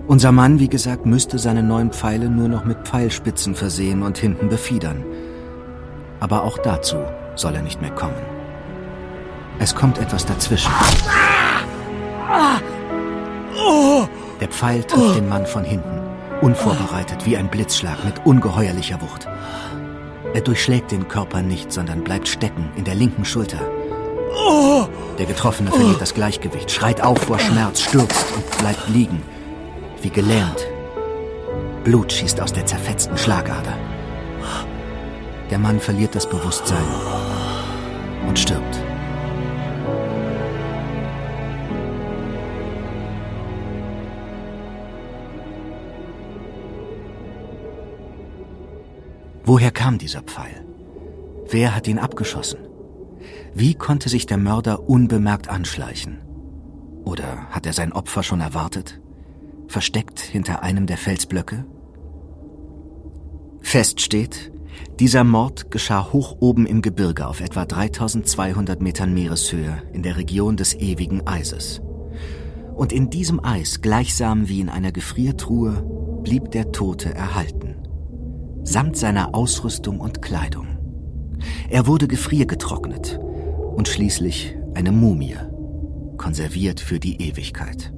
Unser Mann, wie gesagt, müsste seine neuen Pfeile nur noch mit Pfeilspitzen versehen und hinten befiedern. Aber auch dazu soll er nicht mehr kommen. Es kommt etwas dazwischen. Der Pfeil trifft den Mann von hinten, unvorbereitet wie ein Blitzschlag mit ungeheuerlicher Wucht. Er durchschlägt den Körper nicht, sondern bleibt stecken in der linken Schulter. Der Getroffene verliert das Gleichgewicht, schreit auf vor Schmerz, stürzt und bleibt liegen, wie gelähmt. Blut schießt aus der zerfetzten Schlagader. Der Mann verliert das Bewusstsein und stirbt. Woher kam dieser Pfeil? Wer hat ihn abgeschossen? Wie konnte sich der Mörder unbemerkt anschleichen? Oder hat er sein Opfer schon erwartet? Versteckt hinter einem der Felsblöcke? Fest steht, dieser Mord geschah hoch oben im Gebirge auf etwa 3200 Metern Meereshöhe in der Region des ewigen Eises. Und in diesem Eis, gleichsam wie in einer Gefriertruhe, blieb der Tote erhalten. Samt seiner Ausrüstung und Kleidung. Er wurde gefriergetrocknet und schließlich eine Mumie, konserviert für die Ewigkeit.